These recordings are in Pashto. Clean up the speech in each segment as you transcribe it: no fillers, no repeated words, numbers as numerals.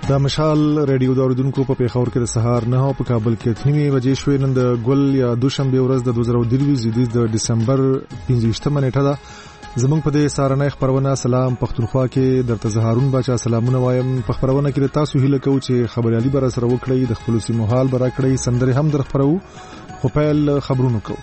د مشال ریډیو د اوریدونکو په پیښور کې د سهار 9 په کابل کې 9 بجې شوې. نن د ګل یا دوشنبه ورځ د 2023 د دسمبر 15 نیټه ده. زمونږ په دې سارنۍ خبرونه سلام پښتونخوا کې درته زهارون باچا سلامونه وایم. په خبرونه کې تاسو هیله کوم چې خبريالي بر سره وکړئ، د خپل سیمو حال برا کړئ، سندره هم در خبرو. خو پیل خبرونو کو.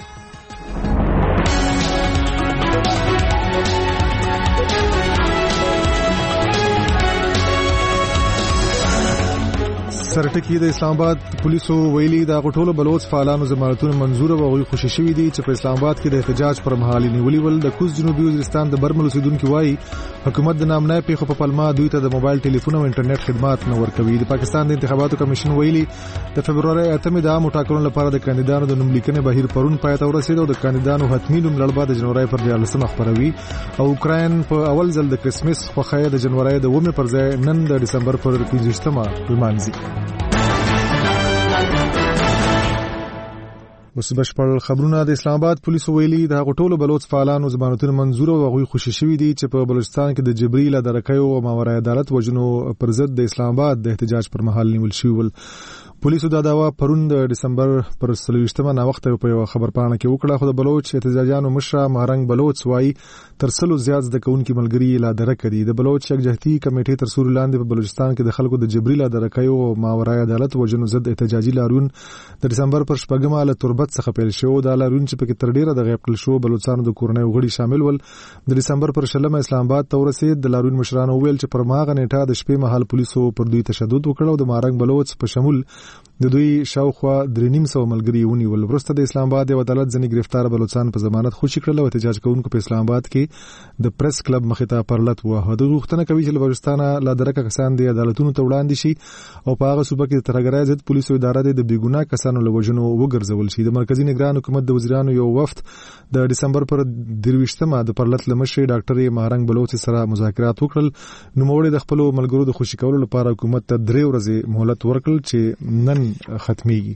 سرټکی د اسلام آباد پولیسو ویلي د غټولو بلوچ فعالانو ضمانتونه منزور او غوي خوشي شوې دي چې په اسلام آباد کې د احتجاج پر مهال نیولې ول. د کوز جنوبي وزیرستان د برمل اوسیدونکو وایي حکومت د نامنای پیښو په پلمه دوی ته د موبایل ټلیفون او انټرنیټ خدمات نه ورکوي. د پاکستان د انتخاباتو کمیشن ویلي د فبرवरी 8 د عامو ټاکنو لپاره د کاندیدانو د نوم لیکنې بهیر پرون پای ته ورسېد او د کاندیدانو حتمی نوم لړ بعد د جنوري پر 14 خبروي. او اوکراین په اول ځل د کرسمس خوخه د جنوري د 1 پر ځای نن د دسمبر پر 15 لمانځي. اوس بشپړ خبرونه. د اسلام آباد پولیسو ویلي د غټولو بلوچ فعالانو ضمانتونه منزور او غوي خوشي شوې دي چې په بلوچستان کې د جبري له درکې او ماورای عدالت وجنو پر ضد د اسلام آباد د احتجاج پر مهال نیول شوی ول. پولیسو دا داوا پرون د دسمبر پر 23 نه وخت په خبر پاڼه کې وکړه. خو د بلوچ احتجاجانو مشر مهرنګ بلوچ وایي تر سلو زیات د کونکي ملګری لا درکې دي. د بلوچ یکجهتي کمیټې تر سور لاندې په بلوچستان کې د خلکو د جبري لا درکې او ماورای عدالت وجنو ضد احتجاجي لارون د دسمبر پر 14 له تربت څخه پیل شو. دا لارون چې په کې تر ډیره د غیب کړل شو بلوچستان د کورنۍ غړي شامل ول. د دسمبر پر 16 اسلام آباد ته ورسېد. د لارون مشرانو ویل چې پر ماغه نیټه د شپې مهال پولیسو پر دوی تشدد وکړ او د مهرنګ بلوچ په شمول د دوی شاوخوا 300 ملګری ونیول. وروسته د اسلام آباد یو عدالت ځنی گرفتار بلوچستان په ضمانت خوشی کړل او احتجاج کوونکو په اسلام آباد کې د پریس کلب مخې ته پرلط وه. د غوښتنه کوي چې بلوچستان لا درکه کسان د عدالتونو ته وړاندې شي او په هغه صوبه کې د ترګرای ضد پولیسو اداره د بېګناه کسانو له وجنو وګرځول شي. د مرکزی نگران حکومت د وزیرانو یو وفد د دسمبر پر 23 د پرلط لمشي ډاکټر مهرنګ بلوچ سره مذاکرات وکړل. نو موږ د خپل ملګرو د خوشی کولو لپاره حکومت ته 3 ورځې مهلت ورکړل چې نن ختميږي.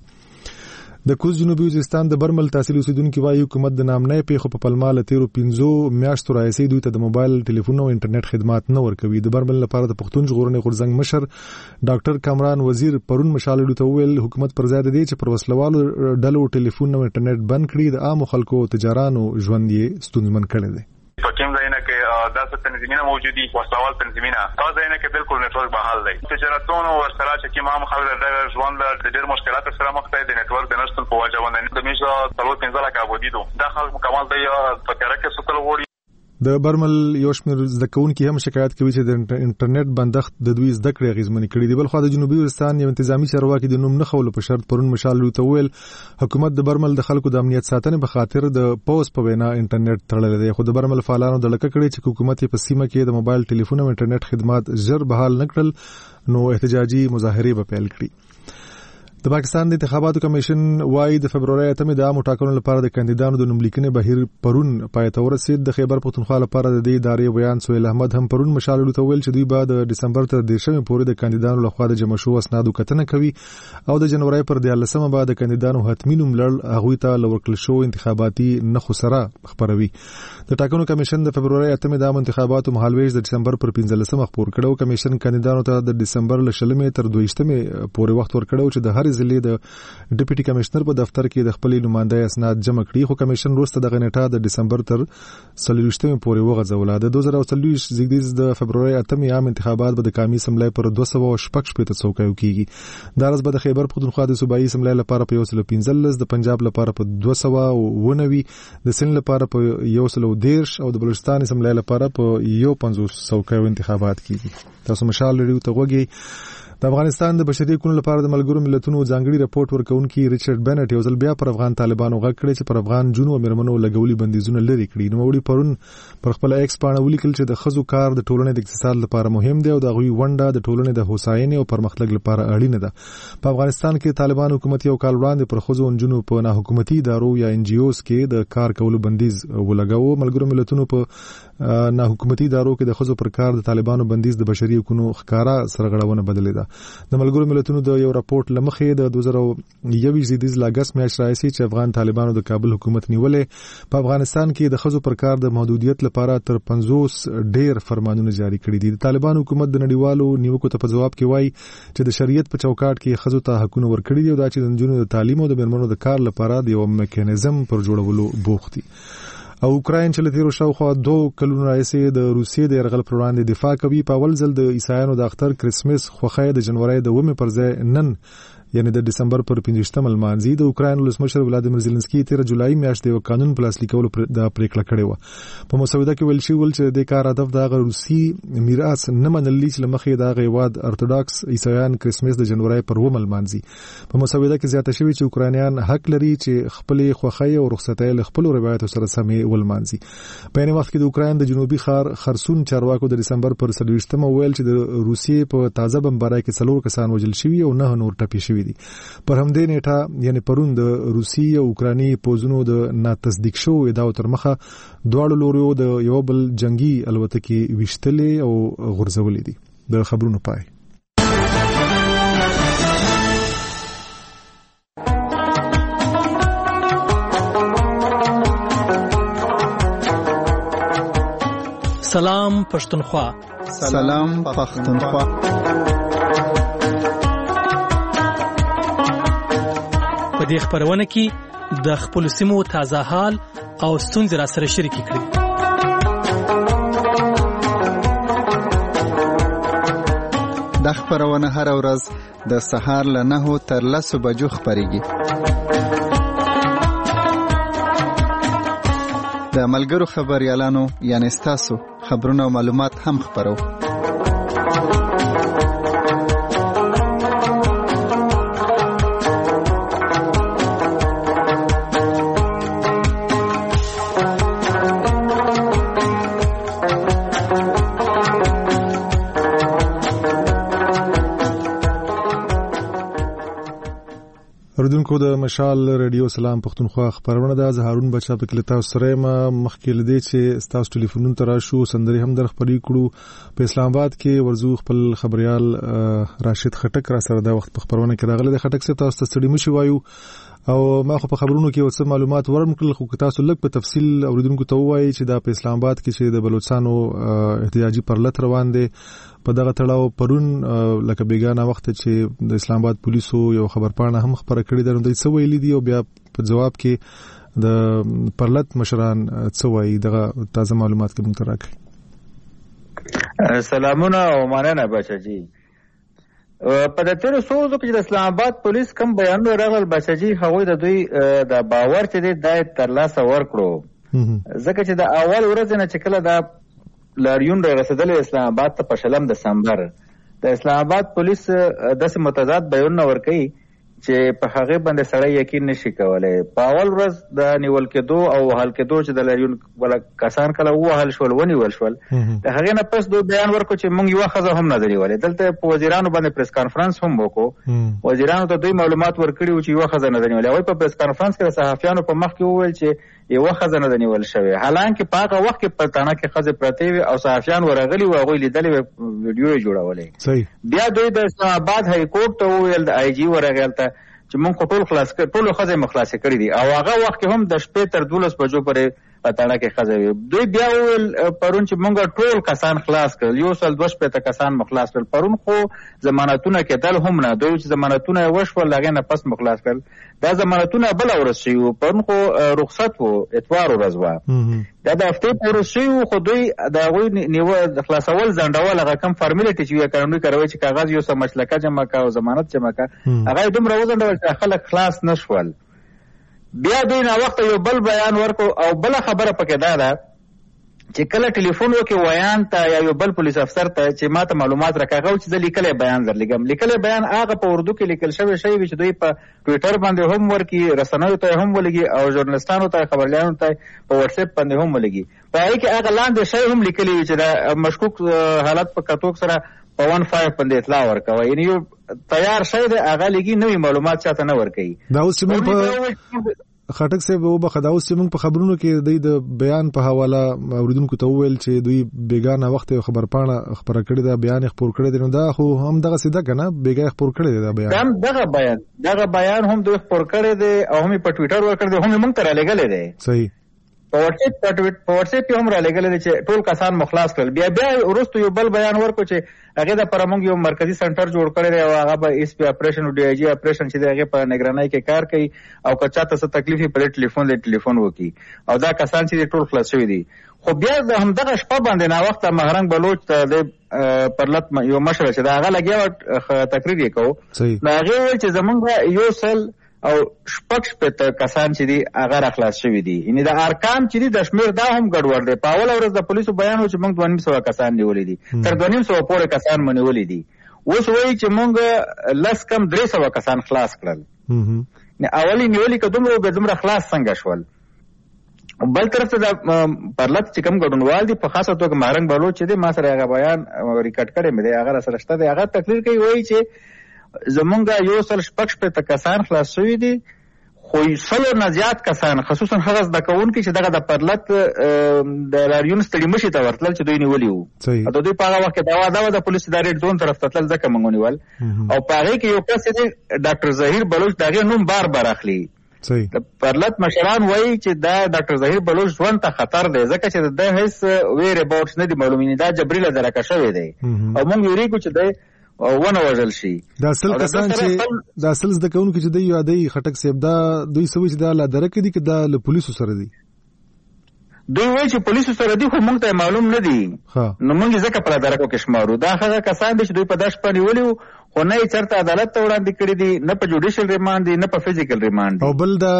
د کوز جنوبي وزیرستان د برمل تحصیل اوسیدونکو وایي حکومت د نامنای پیښو په پلمه له 13 میاشتو راځي دوی ته د موبایل ټلیفون او انټرنیټ خدمات نه ورکوي. د برمل لپاره د پښتون ژغورنې غورځنګ مشر ډاکټر کامران وزیر پرون مشالې ته ویل حکومت پر ځای دی چې پر وسلوالو ډلو ټلیفون او انټرنیټ بند کړي. د عام خلکو تجارانو ژوند یې ستونزمن کړی دی. په کوم ځای نه کې داسې تنظیمونه موجودي وسوال تنظیمونه دا ځای نه کې بالکل نتورک بحال دی. تجارتونو ورسره چې کوم خلک د ژوند د ډېر مشکلات سره مخ دي. د نتورک د نشټون په وجه باندې د میشو 3 لک ابودي دو دا خلک مکمل دی په کار کې سوتل وړي. د برمل یو شمېر زده کوونکي هم شکایت کوي چې د انټرنیټ بندښت د دوی زده کړې غیزمنې کړي دي. بل خو د جنوبي وزیرستان یو انتظامی چارواکي د نوم نه خولو په شرط پرون مشال ته ویل حکومت د برمل د خلکو د امنیت ساتنې په خاطر د پوز په وینا انټرنیټ تړل دی. خو د برمل فعالانو د لکه کړي چې حکومت په سیمه کې د موبایل ټلیفون او انټرنیټ خدمات ژر بحال نکړل نو احتجاجي مظاهره به پیل کړي. د پاکستان د انتخاباتو کمیشن وایي د فبرवरी 8 د عامو ټاکنو لپاره د کاندیدانو د نوم لیکنې بهیر پرون پای ته ورسېد. د خیبر پښتونخوا لپاره د دې ادارې بیان سهیل احمد هم پرون مشالې ته ویل چې دوی بعد دسمبر تر 10 پورې د کاندیدانو لخوا د جمع شو اسنادو کتنه کوي او د جنوري پر 14 بعد د کاندیدانو حتمی نوم لړ هغه ته لورکل شو انتخاباتي نخو سره خبروي. د ټاکنو کمیشن د فبرवरी 8 د عام انتخاباتو مهالويش د دسمبر پر 15 خبر کړو. کمیشن کاندیدانو ته د دسمبر له 16 تر 22 پورې وخت ورکړو چې د هر ضلع د ډیپټي کمشنر په دفتر کې د خپل نمائنده اسناد جمع کړي. خو کمیشن وروسته د غنټه د دسمبر تر 23 پورې وغځول. د 2023 زیږدیز د فبرवरी 8 عام انتخابات به د قومي اسمبلی پر 216 څوکیو کیږي. دا ورځ به د خیبر پښتونخوا د صوبایي اسمبلی لپاره په 115، د پنجاب لپاره په 290، د سند لپاره په 113 او د بلوچستان اسمبلی لپاره په 150 څوکیو انتخابات کیږي. تاسو مشال لري ته وګورئ. د افغانستان د بشري حقوقو لپاره د ملګرو ملتونو ځانګړي راپورټ ورکونکي ریچارډ بنټ یو ځل بیا پر افغان طالبانو غږ کړی چې پر افغان جنونو او مرمنو لګولي بندیزونه لري کړي. نو وړي پرون پر خپل ایکس باندې ولیکل چې د خزو کار د ټولنې د اقتصاد لپاره مهم دی او د غوي ونده د ټولنې د هوساینې او پرمختګ لپاره اړینه ده. په افغانستان کې طالبان حکومت یو کال وړاندې پر خزو او جنونو په نه حکومتي ادارو یا ان جی اوز کې د کار کولو بندیز ولګاوه. ملګرو ملتونو په نه حکومتي ادارو کې د خزو پر کار د طالبانو بندیز د بشري حقوقو ښکارا سرغړونه بدلې ده. د ملګرو ملتونو د یو راپورټ لمخې د 2021 د اگست میاشتې راځي چې افغان طالبانو د کابل حکومت نیولې په افغانستان کې د خزو پر کار د محدودیت لپاره تر 50 ډیر فرمانونه جاری کړي دي. د طالبان حکومت د نړیوالو نیوکو ته په جواب کې وایي چې د شریعت په چوکاټ کې خزو ته حقونه ورکړي دي او دا چې د نجونو د تعلیم او د میرمنو د کار لپاره د یو میکانیزم پر جوړولو بوخت دي. او اوکراین چې له تیرو شاوخوا 2 کلونو راځي د روسیې د یرغل پر وړاندې دفاع کوي. په اول ځل د عیسایانو د اختر کرسمس خوښي د جنوري د 1 پر ځای نن یعنی د دسمبر پر 15 ملمانځي. د اوکراین ولسمشر ولادیمیر زيلنسکي 13 جولای میاشتې یو قانون په لاسلیک کولو د پریکړه کړې و. په مسوده کې ویل شوی چې د کار هدف د روسي میراث نه منل چې لمخې د غیواد ارتودوکس عیسایان کرسمس د جنوري پر 1 ملمانځي. په مسوده کې زیاته شوی چې اوکرانیان حق لري چې خپل خوښي او رخصتۍ له خپل روایتو سره سمې ولمانځي. په یوه وخت کې د اوکراین د جنوبي ښار خرسون چارواکو د دسمبر پر 23 ویل چې د روسیې په تازه بمبارۍ کې 4 کسان وژل شوي او 9 نور ټپي شوي دي. پر همدې نیټه یعنی پرون د روسي او اوکراني پوزونو د ناتصدیق شو ادعاو تر مخه دواړو لوريو د یو بل جنگي الوتکې وشتلې او غرزولې دي. د خبرونو پای. سلام پښتونخوا. سلام پښتونخوا. په دې خبرونه کې د خپل سیمو تازه حال او ستونزې را سره شریک کړئ. د خبرونه هر ورځ د سهار له 9 تر 10 بجو خبريږي. د ملګرو خبريالانو یعنی تاسو خبرونه او معلومات هم خبرو. اوریدونکو د مشال رادیو سلام پښتونخوا خبرونه د هارون بچا په کلیتا سره مخکې لدی چې تاسو ټلیفونونو تر شو سندري هم در خبري کړو. په اسلام آباد کې ورزو خپل خبريال راشد خټک را سره د وخت په خبرونه کې راغله. د خټک څخه تاسو ستړي مشي وایو او ما خو په خبرونو کې اوس معلومات ورم کړل خو تاسو لږ په تفصیل اوریدونکو ته وایي چې د اسلام آباد کې چې د بلوچستانو احتجاجي پرلط روان دي. په دغه تړاو پرون لکه بیگانه وخت چې د اسلام آباد پولیسو یو خبرپاڼه هم خبره کړې ده نو دوی څه ویلي دي او بیا په جواب کې د پرلط مشران څه وایي دغه تازه معلومات کوم تر راکړي. سلامونه او مننه بچاجي. په د تیر سوزو کې د اسلام آباد پولیس کوم بیان راغل بچاجي هغوی د دوی د باور چې د تر لاسه ورکړو ځکه چې د اول ورځ نه چې کله د لاریون را رسیدل اسلام آباد ته په شلم دسمبر د اسلام آباد پولیس د متضاد بیان ورکړي چې په هغه باندې سړی یقین نشي کولای. په اول ورځ د نیول کېدو او حل کېدو چې د لاریون ولا کسان کله وهل شول ونیول شول د هغه نه پس دوی بیان ورکړ چې موږ یو خزه هم نه دیولې. دلته په وزیرانو باندې پریس کانفرنس هم وکړو. وزیرانو ته دوی معلومات ورکړي چې یو خزه نه دیولې. وای په پریس کانفرنس کې صحافیانو په مخ کې وویل چې یو خزه نه دیول شوی حالانکه په هغه وخت کې پټانه کې خزه پرته وي او صحافیان ورغلي او هغه لیدلې ویډیو جوړولې. بیا دوی د اسلام آباد های کورټ ته وویل د آی جی ورغلته چې مونږ ټول خلاص کړ ټول خزه مخلاص کړی دي او هغه وخت هم د شپې تر 12 بجو پورې پټانه کې خزه وي. دوی بیا وویل پرون چې مونږ ټول کسان خلاص کړل یو سل 2 پته کسان مخلاص کړل. پرون خو ضمانتونه کېدل هم نه دوی چې ضمانتونه وشول لغه نه پس مخلاص کړل. دا ضمانتونه بل ورځ شي پرون خو رخصت وو اتوار ورځ و دا د هفته پر شي خو دوی دا غوي نیو د خلاصول ځندول هغه کم فارمیلیټی چې قانوني کاروي چې کاغذ یو سم مسلکه جمع کا او ضمانت جمع کا هغه دومره وزندول چې خلک خلاص نشول. بیا دوی نه وخت یو بل بیان ورکو او بل خبره پکې ده چې کله ټلیفون وکي ویان ته یا یو بل پولیس افسر ته چې ماته معلومات راکاغو چې د لیکلې بیان درلګم لیکلې بیان هغه په اردو کې لیکل شوی شی چې دوی په ټوئیټر باندې هم ورکی رسنیو ته هم ولګي او ژورنالستانو ته خبرلیانو ته په واتس اپ باندې هم ولګي. په هغه کې هغه لاندې شی هم لیکلی چې د مشکوک حالت په کتوک سره په 15 باندې اطلاع ورکوي یعنی یو تیار شی د هغه لګي نوې معلومات چاته نه ورکوي. دا اوس موږ په خټک صاحب وبخداوس چې موږ په خبرونو کې د بیان په حواله اوریدونکو ته وویل چې دوی بیګانه وخت خبر پاڼه خبره کړې ده، بیان خبر کړی دی، نو دا خو هم دغه سیده کنه بیګا خبر کړی دی دا بیان. دغه بیان هم دوی خبر کړی دی او هم په ټوئیټر ورکړی دی، هم موږ ته را لګلې دی. صحیح. په واتساپ هم را لګلې دی چې ټول کسان مخلاص کړل. بیا وروسته یو بل بیان ورکړو چې هغه د پر موږ یو مرکزی سنټر جوړ کړی دی او هغه به اس پی اپریشن او ډي آی جی اپریشن چې هغه په نگرانی کې کار کوي او که چاته څه تکلیف په ټلیفون وکي او دا کسان چې ټول خلاص شوی دي. خو بیا د همدغه شپه باندې نا وخت مهرنګ بلوچ ته د پرلط یو مشر چې دا هغه لګیا تقریر یې کوو، نو هغه ویل چې زمونږ یو سل او شپږ کسان چې دي هغه راخلاص شوي دي. یعنې د ارقام چې دي د شمېر دا هم ګډوډ دی. په اوله ورځ د پولیسو بیان و چې موږ 2,500 کسان نیولي دي، تر 2,500 پورې کسان مو نیولي دي. اوس وایي چې موږ لس کم 300 کسان خلاص کړل. اولي نیولي که دومره به دومره خلاص څنګه شول؟ بل طرف ته د پرلط چې کوم ګډونوال دي په خاصه توګه مهرنګ بلوچ چې دی، ما سره هغه بیان ریکارډ کړی مې دی، هغه را سره شته دی. هغه تقریر کوي وایي چې زمونږ یو سل شپږ کسان خلاص شوي دي، خو 100 نه زیات کسان خصوصا هغه زده کوونکي چې دغه د پرلط د لاریون ستړي مشي ته ورتلل چې دوی نیولي وو. د دوی په هغه وخت کې دا د پولیس د ریډ زون طرف ته تلل ځکه موږ ونیول. او په هغې کې یو کس دی ډاکټر ظهیر بلوچ، د هغې نوم بار اخلي. د پرلط مشران وایي چې دا ډاکټر ظهیر بلوچ ژوند ته خطر دی ځکه چې د هیڅ ویر اباوټس نه دي معلوم، دا جبري له درکه شوی دی او موږ ویریږو چې دی ونه وژل شي. دا اصل کسان چې دا اصل زده کوونکي چې دی یادی خټک صاحب دا دوی سوي چې دا لا درکه دي که دا له پولیسو سره دي؟ دوی وایي چې پولیسو سره دي خو موږ ته معلوم نه دي، نو موږ ځکه په درکو کې شمارو. دا هغه کسان دي چې دوی په دا شپه نیولي وو خو نه یې چېرته عدالت ته وړاندې کړي دي، نه په جوډیشل ریمانډ دي، نه په فزیکل ریمانډ دي.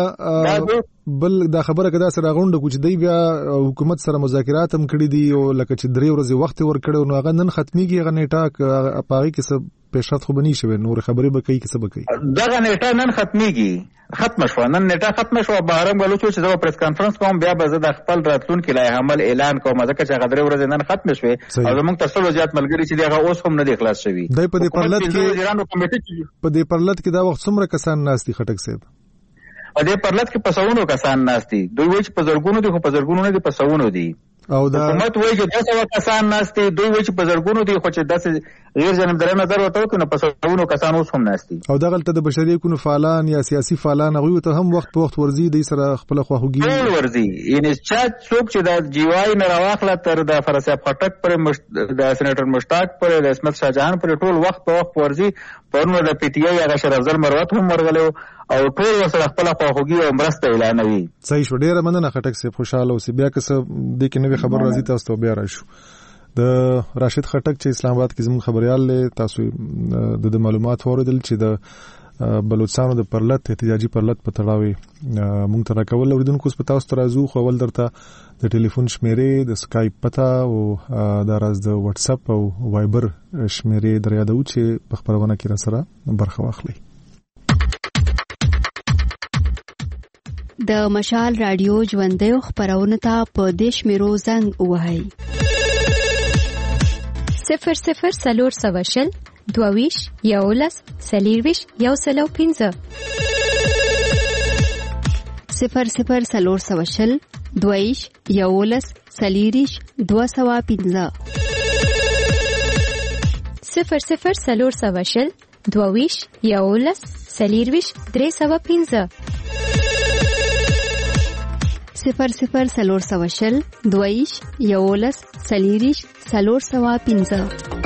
او بل دا خبره که دا سره غونډه کو چې دی بیا حکومت سره مذاکرات هم کړي دي او لکه چې 3 ورځې وخت ورکړی نو هغه نن ختمېږي، هغه نیټه په هغې کې څه پیشرفت خو به نه شوی، نور خبرې به کوي که څه به کوي؟ دغه نیټه نن ختمه شوه، نن نیټه ختمه شوه. مهرنګ بلوچ چې زه به پریس کانفرنس کوم بیا به زه د خپل راتلونکي لایحه عمل اعلان کوم ځکه چې هغه 3 ورځې نن ختمې شوې او زموږ تر 100 زیات ملګري چې دي هغه اوس هم نه دي خلاص شوي. دی په دې پرلط کې دا وخت څومره کسان ناست دي خټک صاحب؟ په دې پرلط کې په 100 کسان ناست دي. دوی وایي چې په زرګونو دي خو په زرګونو نه دي، په 100 دي. او دا حکومت وایي چې 200 کسان ناست دي، دوی وایي چې په زرګونو دي خو چې داسې غیر جانبدارانه نظر ورته وکړو نو په 100 کسان اوس هم ناست دي. او دغلته د بشري حقوقو فعالان یا سیاسي فعالان هغوی ته هم وخت په وخت ورځي، دوی سره خپله خواخوږي ټول ورځي. یعنې څوک چې د جی واي نه راواخله تر د فرصیاب خټک پورې، د سېنیټر مشتاق پورې، د اسمت شاه جهان پورې ټول وخت په وخت ورځي. پرون د پی ټي آی هغه شرف افضل مروت هم ورغلی او ټول ورسره خپله خواخوږي او مرسته اعلانوي. صحیح شو، ډېره مننه خټک صاحب، خوشحاله اوسئ. بیا که څه دې کې نوې خبر راځي تاسو ته بیا راشو. د راشد خټک چې اسلام آباد کې زموږ خبريال دی، تاسو د معلومات واوریدل چې د بلوچستانو د پرلط احتجاجي پرلط په تړاو مونږ ته راکول. اوریدونکو په تاسو ته راځو، خو اول درته د ټلیفون شمیرې، د سکایپ پته او د راز د واتس اپ او وایبر شمیرې در یادو چې په خبرونه کې را سره برخه واخلئ. د مشال رادیو ژوندۍ خبرونه ته په دیش میرو زنګ وهاي 00 سلور سواشل دوویش یولس سلیرویش یو سلو 15 00 سلور سواشل دوویش یولس سلیریش 215 00 سلور سواشل دوویش یولس سلیرویش 315 00 سلور سواشل دویش یولس سلیریش سلور سوا 15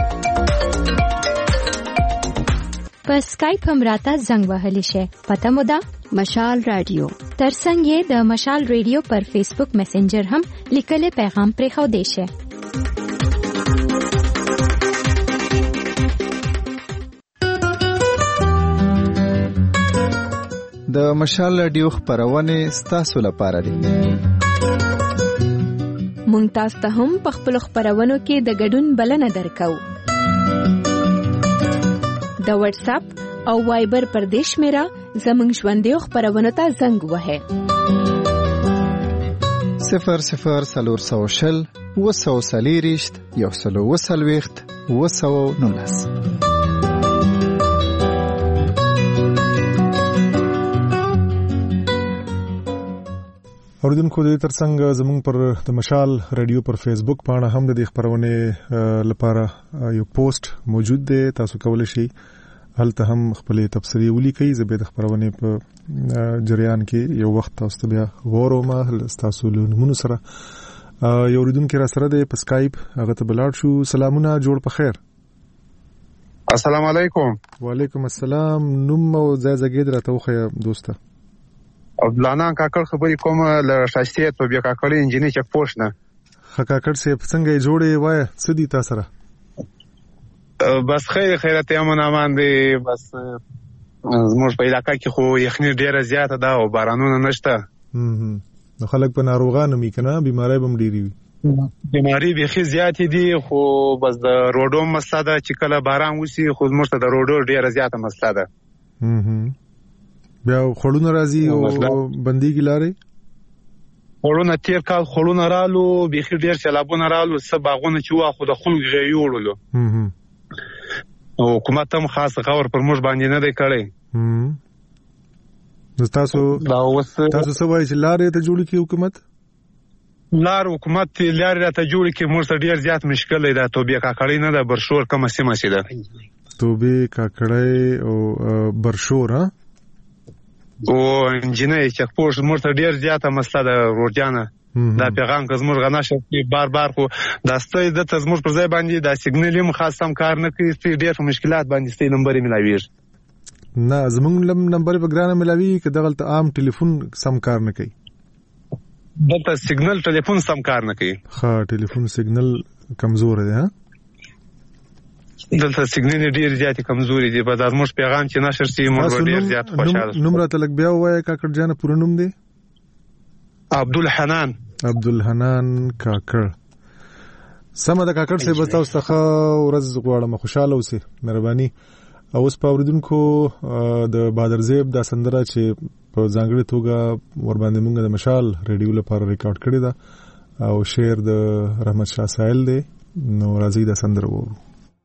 په سکایپ هم راته زنګ وهلی شي. پته مو ده مشال رادیو. ترڅنګ یې د مشال رادیو پر فیسبوک میسنجر هم لیکل پیغام پرې خو دی شي. د مشال رادیو خبرونه ستاسو لپاره دي. مونږ تاسو ته هم په خپل خبرونو کې د ګډون بلنه درکو. د واتس اپ او وایبر پر دیش میرا زمونږ ژوندۍ خبرونه ته زنګ وهه 00 سلور سوشل وسو سلیریشت یو سلو وسلويخت وسو نونس. اوریدونکو د ترڅنګ زموږ پر د مشال رادیو پر فیسبوک باندې هم د خبرونه لپاره یو پوسټ موجود دی، تاسو کولی شئ هلته هم خپل تبصرې ولیکئ. زه به د خبرونه په جریان کې یو وخت تاسو ته بیا غوړم تاسو له نمونه سره. یو اوریدونکو را سره د سکایپ هغه ته بلاړ شو. سلامونه، جوړ په خیر. السلام علیکم. وعلیکم السلام. نوم او ځای زګید راته وخیا دوسته. عبدالله کاکړ خبرې کوم له شاشتي ته بیا کاکړ انجینر چک پوښ نه. کاکړ سه څنګه جوړې وای څه دي تاسو سره؟ بس خیرت امن امان دی. بس زموږ په علاقې کې خو یخني ډیره زیاته ده او بارانونه نشته. نو خلک په ناروغانو می کنه بیماری بم ډیری وي. بیماری به زیاتې دي خو بس د روډو مسله ده چې کله باران وشي خو زموږ ته د روډو ډیره زیاته مسله ده. بیا خړونه راځي او بنديږي لارې. خړونه تیر کال خړونه رالو بيخي ډیر سیلابونه رالو څه باغونه چې وا خو د خلکو غي وړلو. او حکومت هم خاص غور پر موږ باندې نه دی کړی. تاسو څه وایي چې لارې ته جوړ کی حکومت؟ لار حکومت لارې ته جوړ کی موږ ته ډیر زیات مشکل دی. دا توبې کاکړی نه ده، برشور کوم سیمه سي ده. توبې کاکړی او برشور ها او انجینر چک پوښ موږ ته ډیر زیاته مسله ده روډیانه. دا پیغام که زموږ غنا شي بار خو دا ستوي د زموږ پر ځای باندې دا سیګنل هم خاص هم کار نه کوي. ډیر مشکلات باندې ستې نمبر ملاویږي. نه زموږ نمبر په ګرانه ملاوي کې دغه عام ټلیفون سم کار نه کوي. دلته سیګنل ټلیفون سم کار نه کوي. ها ټلیفون سیګنل کمزور دی. ها دلته سیګنل ډیر زیات کمزوري دي. په زموږ پیغام چې نشر سي موږ ډیر زیات خوشاله. نوم راته لګ بیا وای کاکړ جان پوره نوم دی؟ عبدالحنان. عبدالحنان کاکړ. سمه د کاکړ سه بتاو څخه ورځ غواړم خوشاله اوسئ مهرباني. اوس په اوریدونکو د بادر زیب د سندره چې په ځانګړي توګه ور باندې موږ د مشال رادیو لپاره ریکارډ کړی دا او شعر د رحمت شاه سائل دی. نو راځي د سندره وو.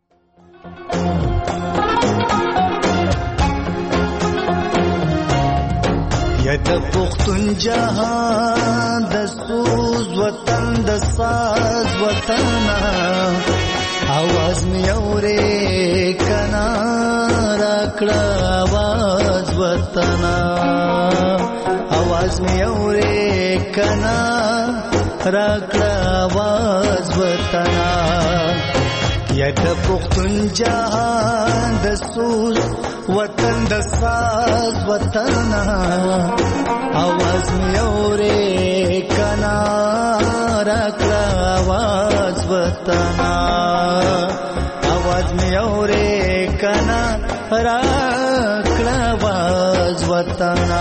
یا د پښتون جهان د سوز وطن د ساز وطن आवाज می اورې کنا راکړه आवाज وطن आवाज می اورې کنا راکړه आवाज وطن یا د پښتون جهان د سوز وطن د ساز وطن आवाज می اورې کنا راکړه आवाज وطن आवाज می اورې کنا راکړه आवाज وطن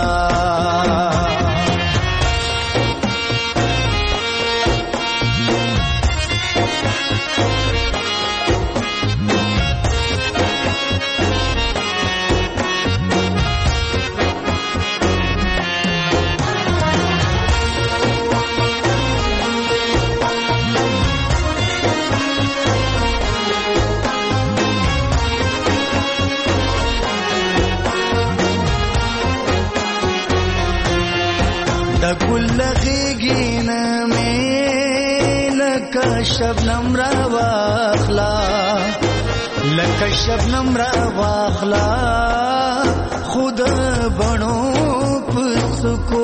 شبنم را واخلا لکه شبنم را واخلا خود بنو پسکو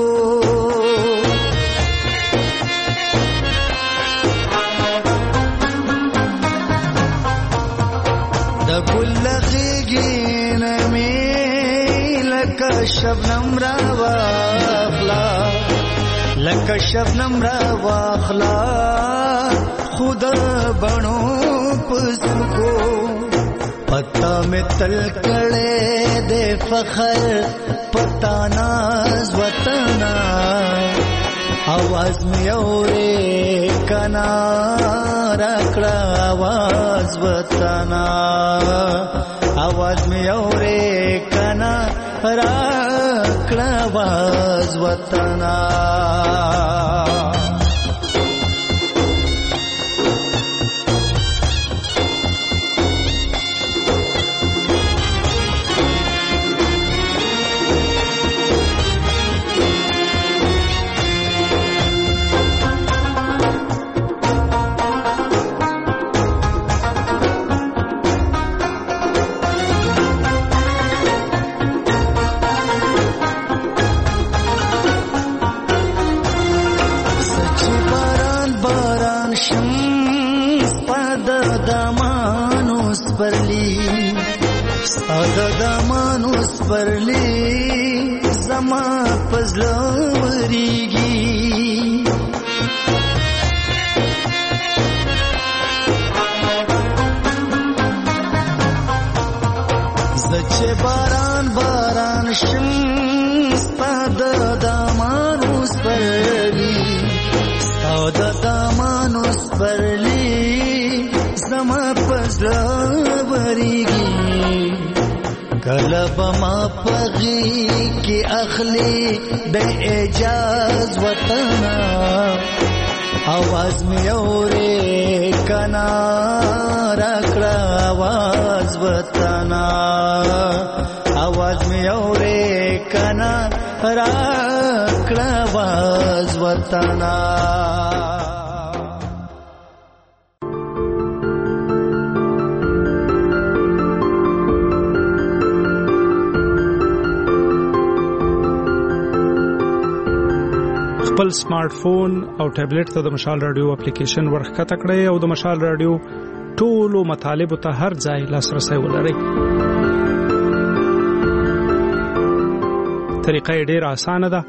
د ګل غیګین می لکه شبنم را واخلا لکه شبنم را واخلا خود بنو پسکو پتا میں تل کڑے دے فخر پتا ناز وطن आवाज میں اورے کنا راکڑا आवाज وطن आवाज میں اورے کنا راکڑا आवाज وطن سپرلی زما پزړه وريږي زچ باران باران شم ستاد دامانو سپرلی ستاد دامانو سپرلی زما پزړه وريږي کله بما پغی کی اخلی بے اجاز وطنا आवाज में औरे कना रखड़ा आवाज बताना आवाज में औरे कना रखड़ा आवाज बताना خپل سمارټ فون او ټابلیټ ته د مشال رادیو اپلیکیشن ورخکته کړئ او د مشال رادیو ټولو مطالبه ته هر ځای لاسرسي ولرئ. طریقه ډیره اسانه ده.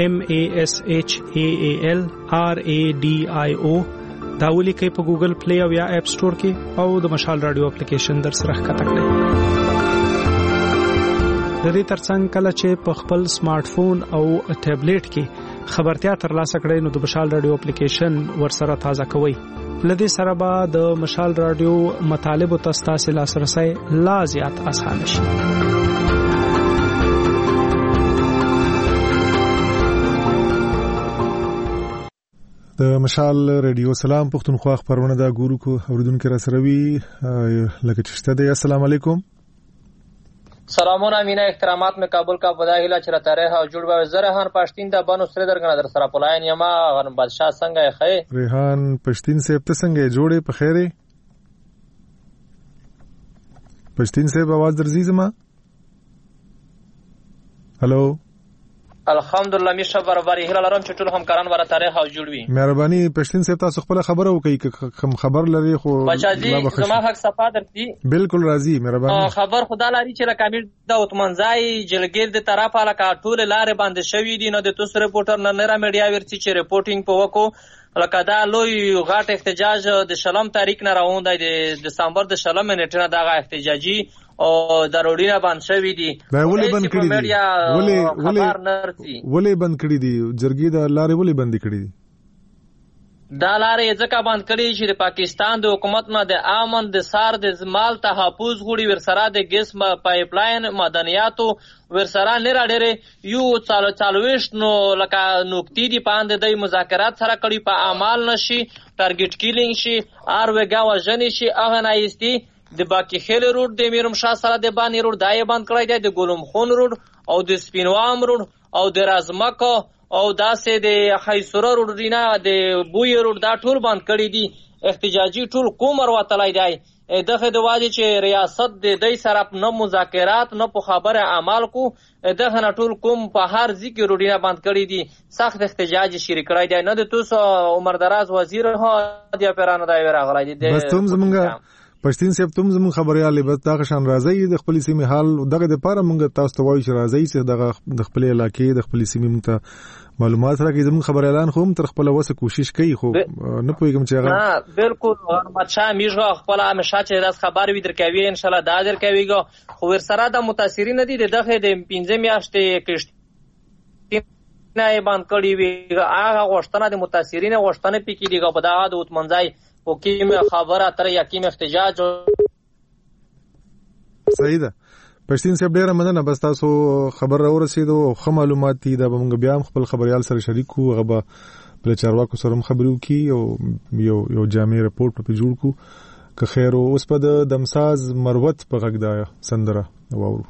MASHALRADIO دا ولیکئ په ګوګل پلی او یا اپ سٹور کې او د مشال رادیو اپلیکیشن در سره ښکته کړئ. د دې ترڅنګ کله چې په خپل سمارټ فون او ټابلیټ کې خبرتیا ترلاسه کړئ نو د مشال رادیو اپلیکیشن ورسره تازه کوئ. لدې سره به د مشال رادیو مطالبه تاسو لاسرسي لا زیات آسان شي. د مشال رادیو سلام پښتونخوا خبرونه دا ګورو کو اوریدونکو را سره وی لکه چشته دی. السلام علیکم. سلامونه مینا احترامات میں کابل کا بداهله چر تاریخ او جوړ به زرهان پښتین د بانو سره درګنه در سره پلاین یما غن بادشاہ څنګه خې ریحان پښتین سے ته څنګه جوړې په خیره پښتین سے आवाज درځي زما. هالو الحمدلله میشه برابرې هله لرم چې ټول همکاران ور تاریخ او جوړوي. مهرباني پښتین صاحب تاسو خپل خبره وکړئ کوم خبر لري خو بچاجي زما حق صفه درتي بالکل راضي. مهرباني خبر خدا لري چې لکامل د اوتمنځای جلګیر د طرفه لکه ټول لارې باندې شوې دي. نو د توس رپورټر نه میډیا ورتي چې رپورټینګ په وکړو لکه دا لوی غاټ احتجاج د شلم تاریخ نه راوند دی د دسمبر د شلم نیټه دغه احتجاجي او ضروري باندې شوې دي. ولې بند کړی دي؟ ولې بند کړی دي؟ جرګې د لارې ولې بند کړی دي؟ دا لارې ځکه بند کړی چې د پاکستان د حکومت نه د امن د سار د مال تحفظ غوړي ورسره د ګیس پایپ لاین معدنیاتو ورسره نه راډره یو چالويش نو لکه نوکتی دی پاند د مذاکرات سره کړي په اعمال نشي ټارګټ کیلینګ شي ار وګا وژنې شي اغه نایستی د باقی خیل روډ د میرم شاه سره د باندې روډ دای بند کړی دی د ګولم خون روډ او د سپینوام روډ او د رازمکو او داسې د خیسوره روډ دینا د بوی روډ دا ټول بند کړی دي. احتجاجي ټول کومر وتلای دی دغه د واجب چې ریاست د دې سره نه مذاکرات نه په خبره عمل کو دغه نه ټول کوم په هر ځکه روډینا بند کړی دي. سخت احتجاج شریک کړی دی. نه د توسو عمر دراز وزیر ها د پیرانو دای راغلی دی. بس تم زمونږ پښتین صاحب تم زمون خبريالي بس دا شان راځي د خپل سیمه حال دغه د پاره مونږ تاسو ته وایو چې راځي چې دغه د خپل علاقې د خپل سیمه ته معلومات راکړي. زمون خبريالان خو هم تر خپل وسه کوشش کوي خو نه پوهیږم چې هغه بالکل ماچا میژغه خپل همیشه چې داس خبر وي درکوي ان شاء الله دا درکويګو خو ورسره د متاثرین دي دغه د 15 میاشتې کښ نه باندې کړي وي هغه غوښتنه د متاثرین غوښتنه پکې دیګه په دغه د اوتمنځای او کیم خبره تر یقین احتجاج صحیح ده. پښتین صاحب ډیره مننه. بس تاسو خبر را ورسېدو او خه معلومات دي دا موږ بیا خپل خبريال سره شریک کوو. هغه به بل چارواکو سره خبرو کی او یو جامع رپورټ په جوړ کو که خیر اوس په دمساز مروت په غږ دا سندره واورو.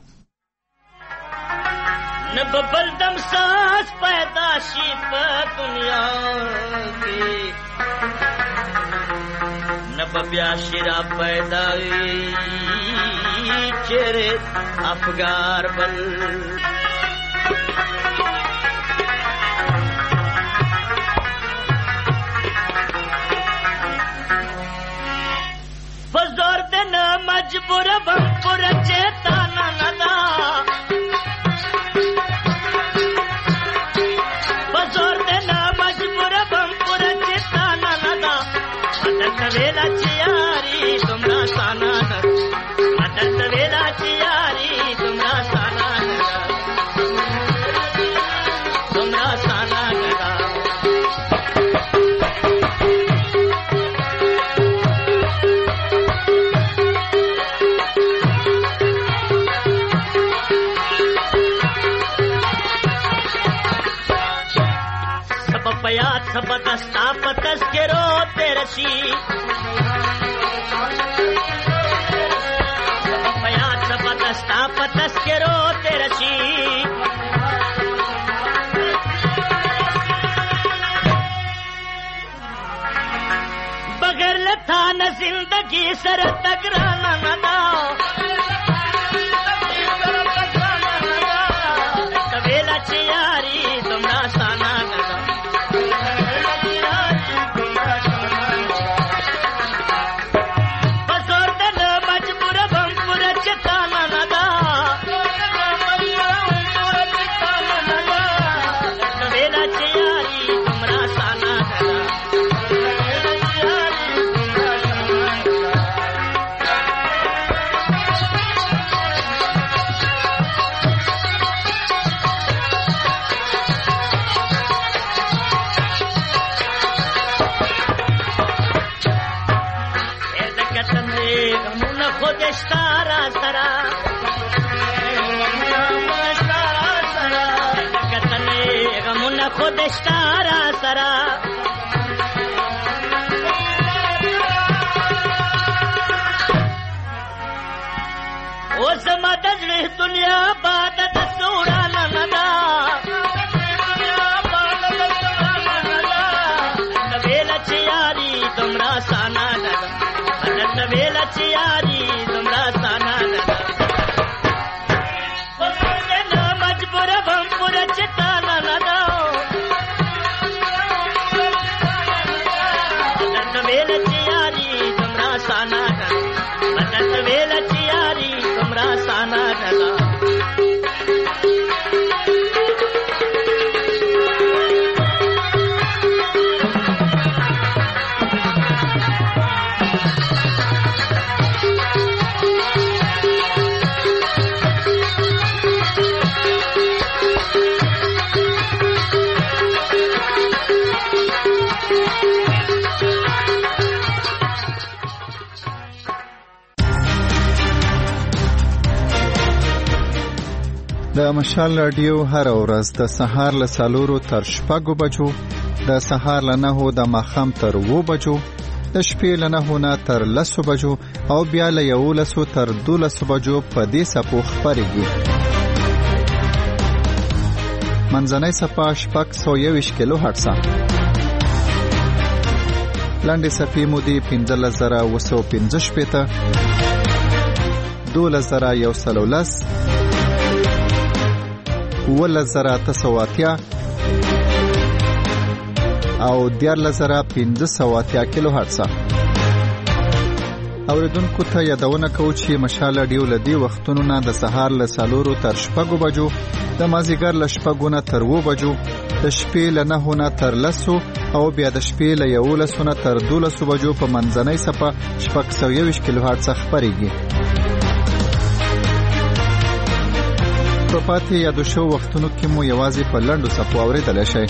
نه ببل دمساز پیدا شي په دنیا کې نب بیا شیرا پیدا چهره افغار بل بزرگ دن مجبور بم پر چیتا ندا پیات سپتستا پتسکرو تیرشی پیات سپتستا پتسکرو تیرشی بغیر لتا نہ زندگی سر تگرانا ندا کبیلا چیاری تمرا سانا ندا بزور دل مجبور بم پور چتانا ندا کبیلا چیاری تمرا سانا ندا خودشتارا سرا کتنے غمون خودشتارا سرا او زمدد دنیا بادت سورانا ندا کبیلا چیاری تمرا سانا ندا کبیلا چیاری تمرا سانا ندا مجبور بم پور چتانا ندا کبیلا چیاری تمرا سانا ندا کبیلا چیاری تمرا سانا ندا د مشال رادیو هر ورځ د سهار له 4 تر 6 بجو، د سهار له 9 د ماښام تر 2 بجو، د شپې له 9 نه تر 10 بجو او بیا له 11 تر 12 بجو په دې سپو خبرېږي. منځنۍ صفه 621 کیلو هرتز، لاندې صفې مودې 15915 12110 11980 او 14580 کیلو هرتز. اوریدونکو ته یادونه کوو چې مشال رادیو له دې وختونو نه د سهار له 4 تر 6 بجو، د مازیګر له 6 نه تر 2 بجو، د شپې له 9 نه تر 10 او بیا د شپې له 11 نه تر 12 بجو په منځنۍ صفه 621 کیلو هرتز خبرېږي. په پاتې یادو شو وختونو کې مو یوازې په لنډو صفو اورېدلی شئ.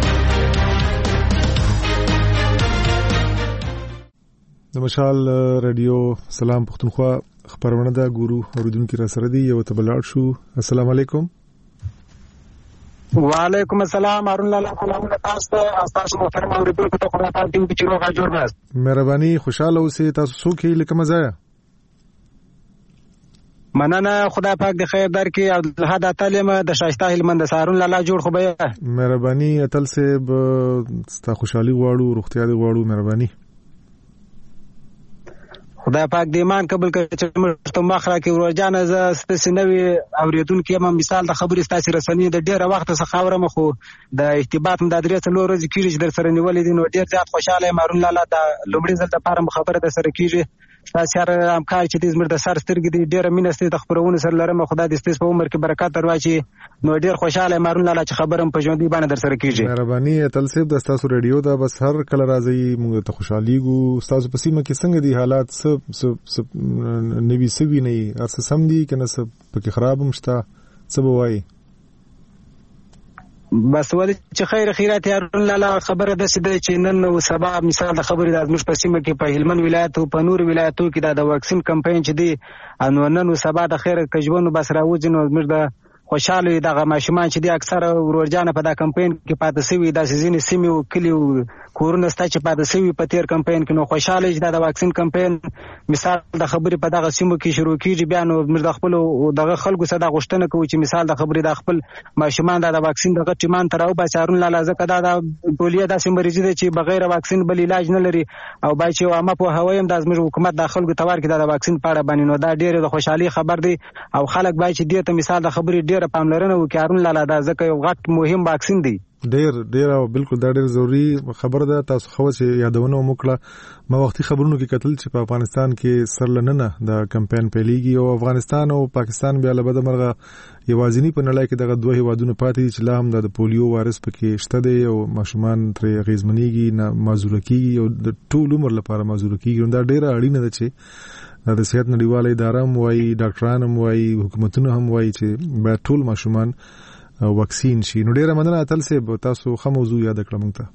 د مشال رادیو سلام پښتونخوا خبرونه ده. ګورو اوریدونکو را سره دی یو تبلاړ شو. السلام علیکم. وعلیکم السلام. هارون لالا سلام تاسو ته تاسو محترم اوریدونکو ته خدای پاک دې چې روغ جوړ وي. مهرباني خوشاله اوسئ. تاسو څوک یې لکه مزایا؟ مننه خدای پاک د خیر درکې. عبدالحد اتلم د شایسته هلمند هارون لالا جوړ خو به. مهرباني اتل صاحب ستا خوشحالي غواړو، روغتیا دې غواړو. مهرباني خدای پاک دې ایمان قبول کړي چې موږ ته مخره کې ورجانه ز سپیسنوي اوریدونکو یم مثال د خبرې ستاسو رسنۍ د ډیره وخت څخه خبره مخو د ارتباط د ادرس لور ورځې کېږي چې در سره نیولې دي. نو ډیر زیات خوشاله یم هارون لالا. د لومړي ځل لپاره خبره د سره کېږي. تاسو سره همکار چې دې زموږ د سر سترګې دي ډیره مینه ستې د خبرونه سره لرم. خدای دې ستاسو په عمر کې برکات درواچي. نو ډیر خوشاله یم هارون لالا چې خبرم په ژوندۍ باندې در سره کېږي. مهرباني اتل صاحب د تاسو رادیو دا بس هر کله راځي موږ ته خوشحاليګو. تاسو په سیمه کې څنګه دي حالات؟ سب نوی سوي نه ارڅ سم دي کنه سب پکې خراب هم شته؟ څه بوای؟ بس ولې چې خیر خیرات هارون لالا خبره ده چې نن او سبا مثال د خبرې د زموږ په سیمه کې په هلمند ولایت او په نور ولایتو کې د واکسین کمپاین چې دی انو نن او سبا د خیر کجونو بس راوځي. نو زموږ د خوشاله دغه ماشومان چې د اکثره ورورجانه په دا کمپاین کې پاتې شوی د سيزين سیمو کلیو کورونه ست چې پاتې شوی په تیر کمپاین کې نو خوشاله چې د واکسین کمپاین مثال د خبرې په دغه سیمو کې شروع کیږي بیا نو موږ د خپل دغه خلکو سره غوښتنه کوو چې مثال د خبرې د خپل ماشومان د واکسین دغه ټیمان تر او بچارون لاله ځکه دا پولیو د سیمریزي دی چې بغیر واکسین بل علاج نه لري او با چې عامه په هوایم د زموږ حکومت د خلکو توار کې د واکسین په اړه باندې نو دا ډېر د خوشحالي خبر دی او خلک باید چې دې ته مثال د خبرې ډېر پاملرنه وکړي هارون لاله دا ځکه یو غټ مهم واکسین دی ډېر او بالکل دا ډېر ضروری خبر ده تاسو خو چې یادونه وکړه ما وختي خبرونو کې کتل چې په افغانستان کې سرلننه د کمپاین پیلېږي او افغانستان او پاکستان بیا له بده مرغه یوازینی په نړۍ کې دغه دوه هیوادونو پاتې چې لا هم د پولیو وایرس پکې شته دی او ماشومان ترې اغیزمنېږي نه معذور کیږي او د ټول عمر لپاره معذور کیږي دا ډېر اړینه ده چې د صحت نړیواله اداره هم وایي ډاکټران هم وایي حکومتونه هم وایي چې باید ټول ماشومان واکسین شي. نو ډیره مننه اتل سه تاسو خو موضوع یاد کړم ته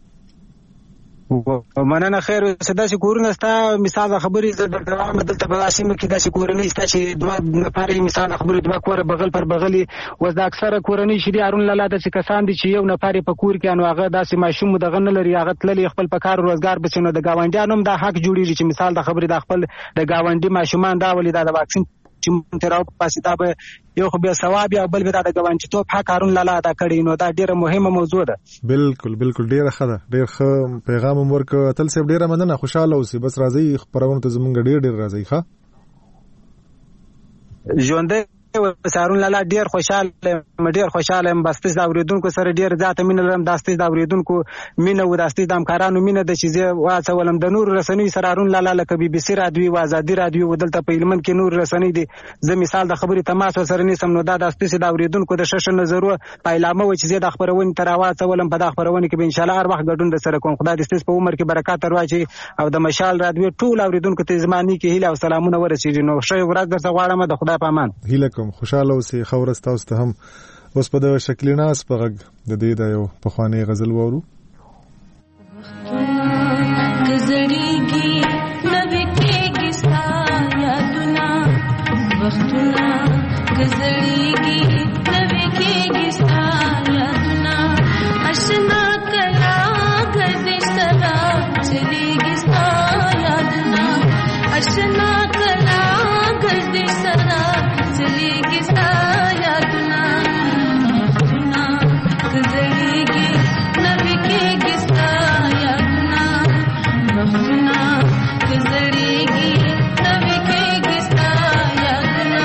مننه خیر صدا چې کورونه ستا مثال خبرې زه د دوام دلته په اسیم کې د کورنۍ ستا چې دوه نفرې مثال خبرې دوه کور بغل پر بغلي وز د اکثره کورنۍ شری هارون لاله د کسان دي چې یو نفرې په کور کې انو هغه داسې ماشوم دغه نه لري هغه تللی خپل په کار روزګار بچنو د گاونډیانو هم د حق جوړیږي چې مثال د خبرې د خپل د گاونډي ماشومان دا ولې د واکسین چې تراو پاسې دا به یو خو بیا ثواب یا بل به د گاونډیتوب حق هارون لاله ادا کړی نو دا ډیره مهمه موضوع ده. بالکل ډیره ښه ده ډیر ښه پیغام ورکړ اتل صاحب ډیره مننه خوشاله اوسئ بس راځي خبرونه ته زمونږ ډیر راځي ښه ژوندې هارون لاله ډیر خوشاله بس تاسو د اوریدونکو سره ډیر ذاته مینه لرم داستې د اوریدونکو مینه و داستې د همکارانو مینه د چې واڅولم د نور رسنۍ سره هارون لاله لکه بي بي سي رادیو او آزادي رادیو ودلته په علمن کې نور رسنۍ دي زه مثال د خبرې تماس سره نیسم نو دا داستې د اوریدونکو د شش نظر پایلامه و چې د خبرونه تر واڅولم په د خبرونه کې به ان شاء الله هر وخت ګډون د سره کوم خدای دې ستاسو په عمر کې برکات ورواچي او د مشال رادیو ټول اوریدونکو ته زماني کې هیله او سلامونه ورسیږي نو ښه ورځ درته غواړم د خدای په امان هیله خوشاله اوسئ خبرستا اوس ته هم اوس په د شکلیناس په غږ د دې د یو پخوانی غزل وورو گزریږي نوې کېږي ستا یادونه وختونه گزریږي نوې کېږي ستا یادونه آشنا کلا ګرځي سره چلیږي ستا یادونه آشنا کلا ګرځي سره چلیږي ستا یادونه وختونه گزریږي نوې کېږي ستا یادونه وختونه گزریږي نوې کېږي ستا یادونه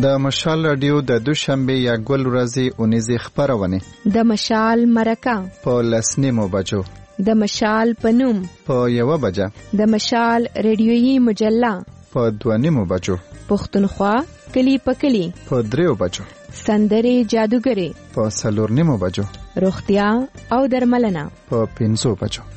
د مشال رادیو د دوشنبه یا ګل ورځې اونیزه خبرونه د مشال مرکه په لسنیمو بجو د مشال پنوم په 1 بجه د مشال ریډیویي مجله په 2 بجو پښتونخوا کلی پکلی په 3 بجو سندري جادوګری په 4 بجو روغتیا او درملنه په 5 بجو.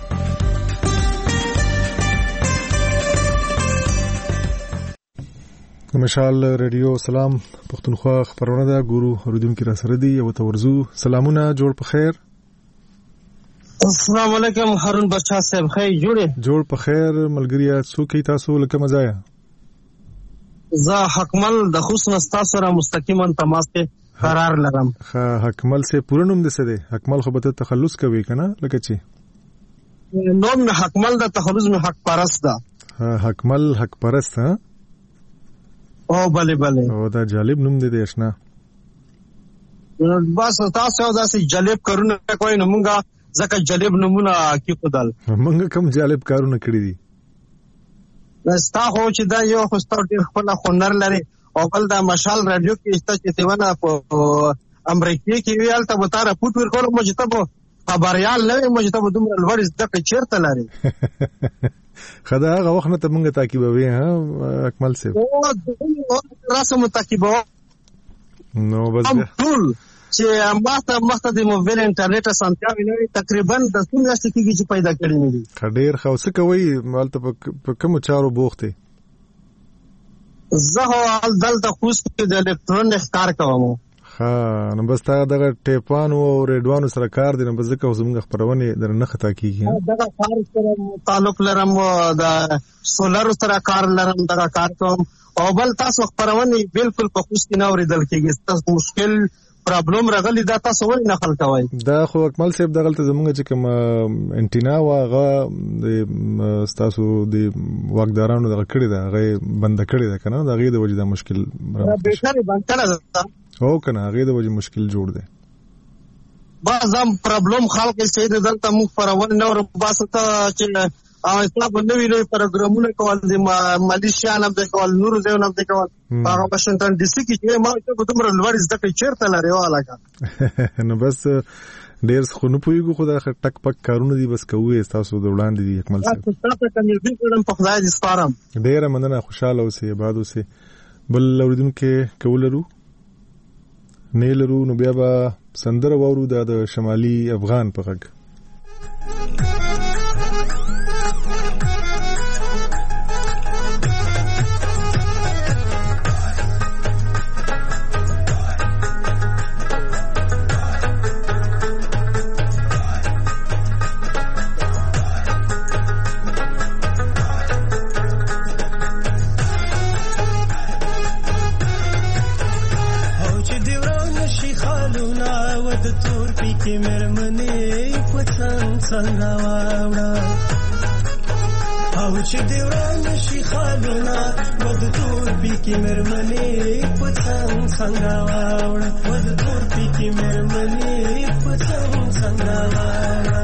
مشال ریډیو سلام پښتونخوا خبرونه ده ګورو اوریدونکو را سره دي او تورزو سلامونه جوړ په خیر. السلام علیکم هارون بچا صاحب خیر جوړ په خیر ملګریا څوک تاسو لکه مزایا زه حکمل د حسن تاسو را مستقیما تماس کې قرار لرم. حکمل سے پوره نوم دسه ده حکمل خو به تخلص کوي کنه لکه چی نوم حکمل د تخلص می حق پرست ده. حکمل حق پرست ها او بله او دا جالب نوم دی آشنا. بس تاسو داسې جالب کارونه کوئ نو مونږه ځکه جالب نمونه کې خدل مونږ کوم جالب کارونه کړی دي ستا خو چې دا یو خو ستا ډېر خپل هنر لري او بل دا مشال رادیو کې ستا چې دیونه په امریکا کې ویل ته وتاره پټ ورکول مو چې ته خبريال نه مو چې ته دومره لوړ زده چیرته لري خدا هغه وخت نه ته مونږه تعقیبوي ها اکمل سي رسم تعقیبو نو بس ټول چې ماته د موبایل انټرنیټ سنتیا ویني تقریبا د څومره ستګي چې پیدا کړی نه دي خډیر خوسه کوي مالته په کوم چارو بوخته زه هو دلته خوش د الکترونیک کار کوم. ها نو بس تا دغه ټیپانو او ریډوانو سره کار دي نو بس ځکه زموږ خبرونه درنه خطا کیږي دغه کار سره تعلق لرم د سولر سره کار لرم دغه کار کوم او بل تاسو خبرونه بالکل په خوش نه اوریدل کیږي تاسو مشکل پرابلم راغلی دا تاسو ولې نه خل کوي دا خو اکمل صاحب دغه ته زموږ چې کوم انټینا واغه د تاسو د واګدارانو دغه کړی دا غي بند کړی دا کنه دا غي د وجې دا مشکل به کړی بند کړی او کنه هغه د وجه مشکل جوړ دی بعضم پرابلم خلک سید دلته مخ پرول نو واسطه چې او تاسو نوې نوې پروګرامونه کول دي ماليشیا نه د کول نور زو نه د کول هغه واشنگټن ډي سي کې ما ته کومره لوړ زده چیرته لري والا نو بس ډیر خونو پویګو خو دا ټک پک کارونه دي بس کوی تاسو د وړاندې دي اکمل صاحب تاسو کامیابی کړم په خدای دې سپارم ډیر مننه خوشاله اوسئ آباد اوسئ بل اوریدونکو کولرو نه لرو نو بیا به سندره وورو د شمالي افغان په غږ چې دی وران شي خالونه ود تور پی کې مرمنې پڅنګ څنګه واوړه ود تور پی کې مرمنې پڅنګ څنګه واوړه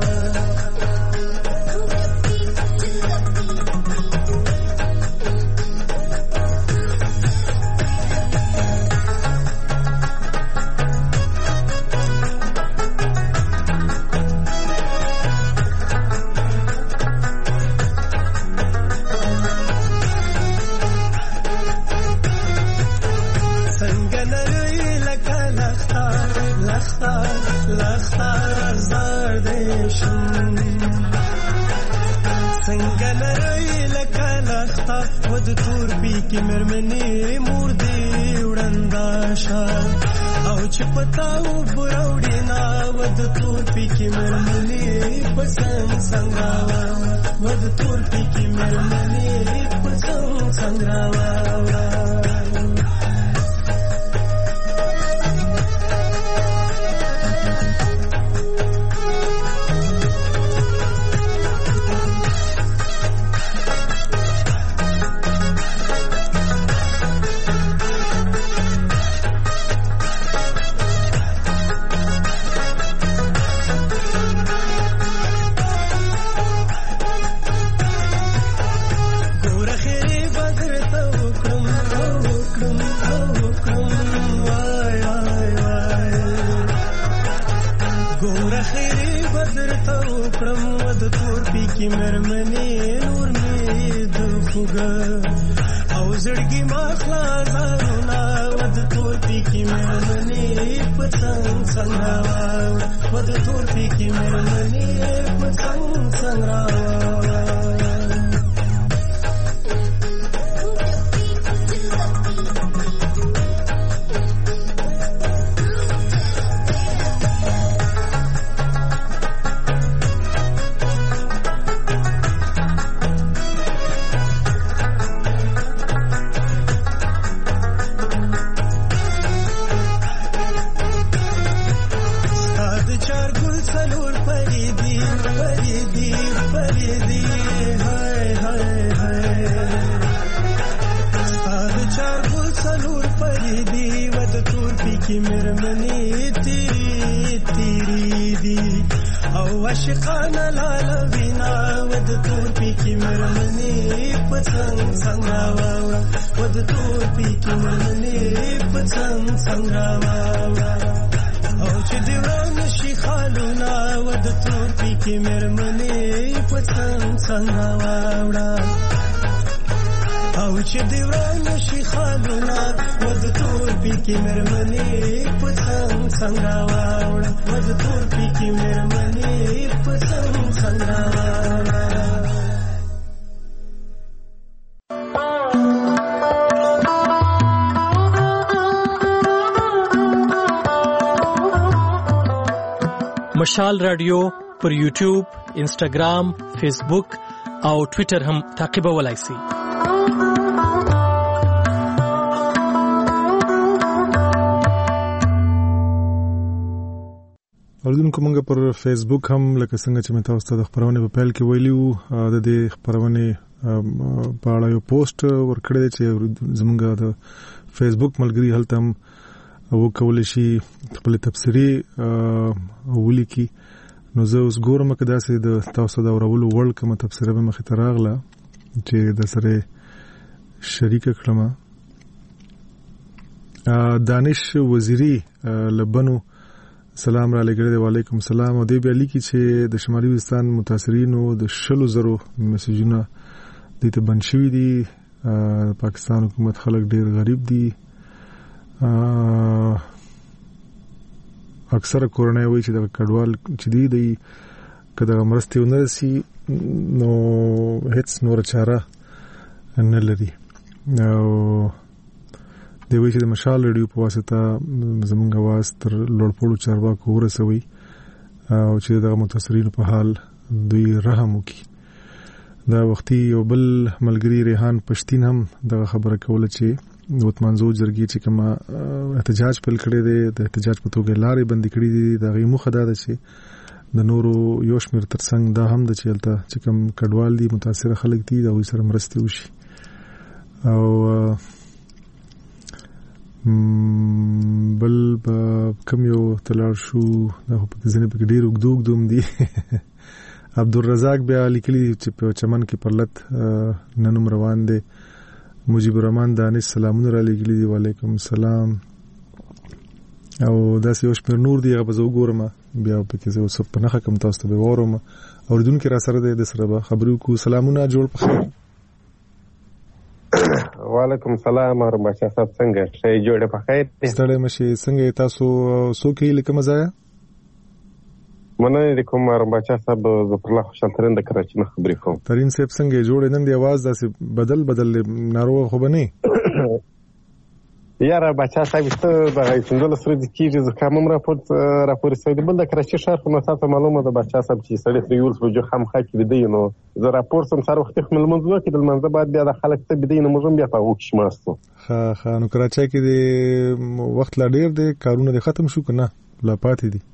مرمنې مور دې وړنداشا او چې پتاو بروړې نا ود تور پی کې مرمنې پسنګ څنګه ود تور پی کې مرمنې پسنګ څنګه کې مرمنې نور مې د خوګه او زړګي ما خلاصونه ود تور پی کې مرمنې پڅنګ څنګه ود تور پی کې مرمنې پڅنګ څنګه عاشقانه لاله وینا ود تور پی کې مرمنې پڅنګ څنګه واوړه ود تور پی کې مرمنې پڅنګ څنګه واوړه او چې دی ورانه شي خالونه ود تور پی کې مرمنې پڅنګ څنګه واوړه او چې دی ورانه شي خالونه ود تور پی کې مرمنې پڅنګ څنګه واوړه ود تور پی کې مرمنې پڅنګ څنګه واوړه مشال رادیو پر یوټیوب، انسټاګرام، فیسبوک او ټوئیټر هم تعقیبولای شئ. اوردونکو موږ پر فیسبوک هم لکه څنګه چې مې تاسو ته د خبرونه په پیل کې ویلو د دې خبرونه په اړه یو پوسټ ورکړی چې زموږ د فیسبوک ملګري هلته هم وکول شي خپل تفسیری ولیکي. نو زه اوس ګورم چې داسې د تاسو د اورولو وړ کوم تفسیره به مخې ته راغله چې د سره شریک کړم. دانش وزیری لبنو سلام را لګړې. وعلیکم السلام. او دې بیا لیکي چې د شمالي وزستان متاثرینو د 100,000 میسجونه د ته بند شوي دي. پاکستان حکومت خلک ډیر غریب دي. اکثر کورنۍ وایي چې د کډوال چې دی کله مرستې ونرسي نو هیڅ نور چاره نه لري. او دی وایي چې د مشال رادیو په واسطه زموږ आवाज تر لوړپوړو چارواکو ورسوي او چې د متاثرینو په حال دوی رحم وکړي. دا وختي یو بل ملګری ریحان پښتین هم د خبره کوله چې د وطمنځو جرګې چې کوم احتجاج پیل کړی دی د احتجاج په توګه لارې بندي کړې دي. دا غي مخه ده چې د نورو یو شمیر ترڅنګ دا هم د چلته چې کوم کډوال دي متاثر خلک دي دا وې سره مرسته وشي. او بل کم یو تلار شو دا په ځنه په ډیر وګدوم دي. عبدالرزاق بیا لیکلي چې په چمن کې پرلت نن روان دي. مجيب الرحمن دانش سلامونه را لګلي دي. وعلیکم السلام. او داسې یو شمیر نور دی هغه زه وګورم بیا په کې زه اوس په نخښه کوم تاسو ته به وورم. اوردونکو را سره د سره به خبرو کو. سلامونه جوړ په خیر. وعلیکم السلام ورحمت صاحب څنګه شې جوړ په خیر. ستړی مشه څنګه تاسو سوکې لکه مزایا منه د کوم ورحمت صاحب ظفر الله خوشحال ترين د کراچۍ نه خبرې کوم. ترين صاحب څنګه جوړ نن دی आवाज داسې بدل ناروغ خو بنه یاره بچا صاحب ته د غیڅندل سره د کیږي ځکه موږ راپور سوي بل د کراچۍ شهر په مسافه معلومه ده بچا صاحب چې سړی تر یول سوجو هم خاکې دی نو زه راپور سم سره وخت خپل منځو کې د منځه بعد بیا د خلک ته بدین موږ بیا په وښ ماستو. ها نو کراچۍ کې د وخت لا ډیر دی کارونه د ختم شو کنه لا پاتې دي.